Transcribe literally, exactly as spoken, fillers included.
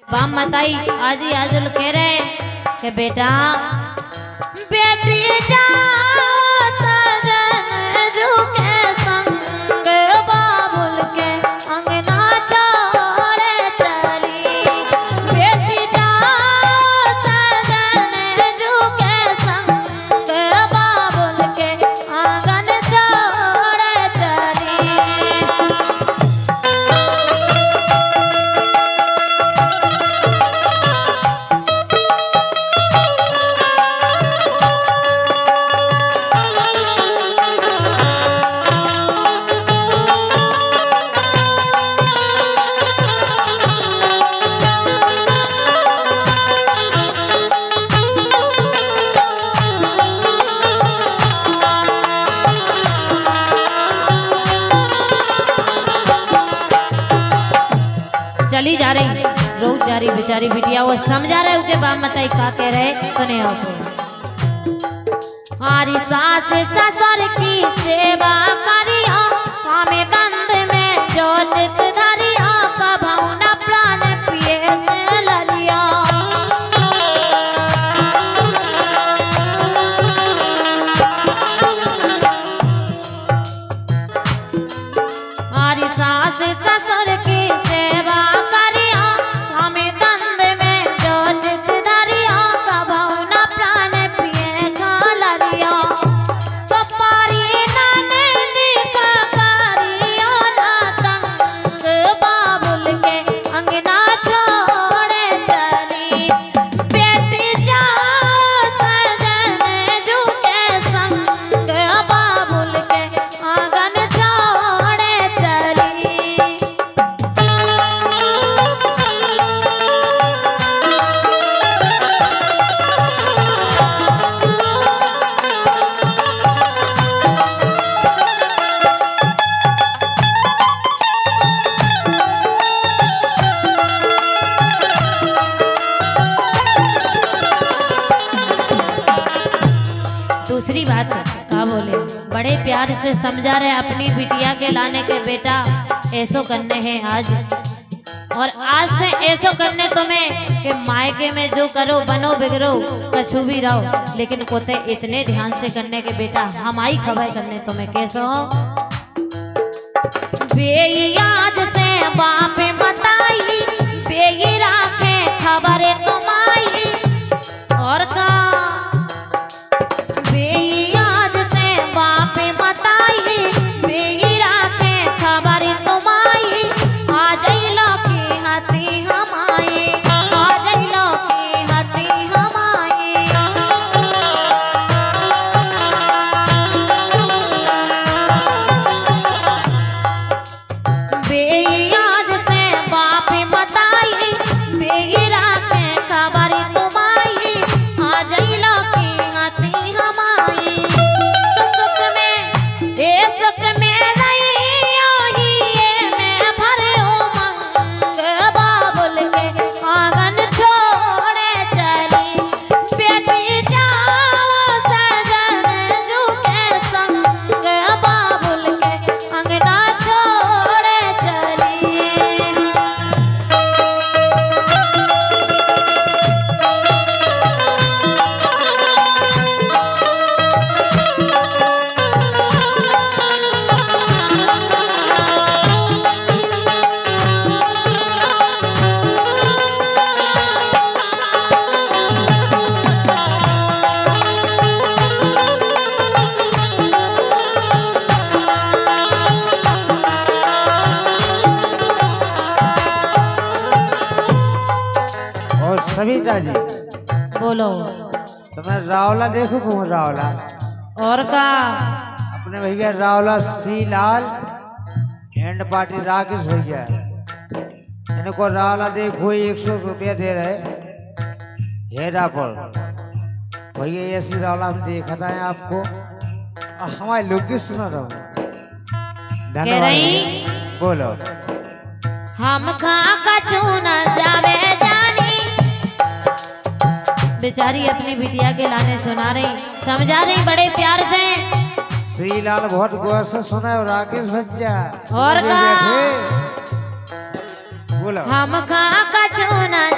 Balm मताई आज ही आज कह रहे कि बेटा बेटी जा सजन झुके संग बाबुल के अंगना छोड़े चली। बेटी जा सजन झुके संग बाबुल के आंगन छोड़े चली। चली जा रही रोज जा रही बेचारी बिटिया वो समझा रहे उनके बाप मताई का कह रहे सुने आपको। हमारी सास ससुर की सेवा करिया स्वामी दंड में जो चित धरिया कभू न प्राण पिए से ललिया। हमारी सास ससुर की सेवा दूसरी बात क्या बोले बड़े प्यार से समझा रहे अपनी बिटिया के लाने के बेटा ऐसो करने हैं आज और आज से ऐसो करने तुम्हें कि मायके में जो करो बनो बिगड़ो कछु भी रहो लेकिन कोते इतने ध्यान से करने के बेटा हमारी खबर करने तुम्हें कैसो बेयाद से बाप बताई बेगी राखे खबरें तुम्हारी और का सविता जी बोलो तुम्हें रावला देखो कौन रावला और का अपने भैया रावला सी लाल एंड पार्टी राकेश भैया इनको रावला देखो एक सौ रुपया दे रहे हेरा पर भैया ऐसी रावला हम देखा था आपको हमारे लोग की सुना रहो धन्यवाद। बोलो हम खा कछु न जावे जानी बेचारी अपनी बिटिया के लाने सुना रही समझा रही बड़े प्यार से। श्रीलाल बहुत गौर से सुना है और राकेश भैया और का बोलो हम खा कछु न